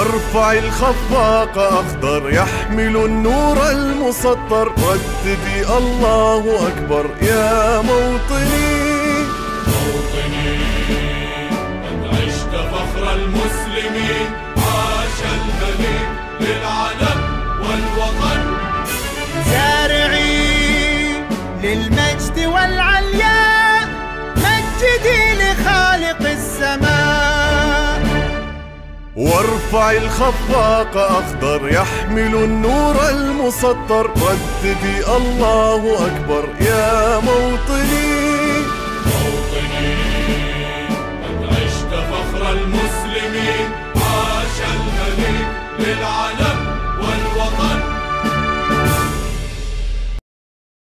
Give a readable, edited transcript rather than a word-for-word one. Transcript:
وارفع الخفاق أخضر يحمل النور المسطر، رددي الله أكبر يا موطني. موطني قد عشت فخر المسلمين، عاش الملك للعلم والوطن. زارعي للمجد والعلياء، مجدي لخالق السماء. وارفع الخفاق أخضر يحمل النور المسطر، رددي الله أكبر يا موطني. موطني قد عشت فخر المسلمين، عاش الملك للعلم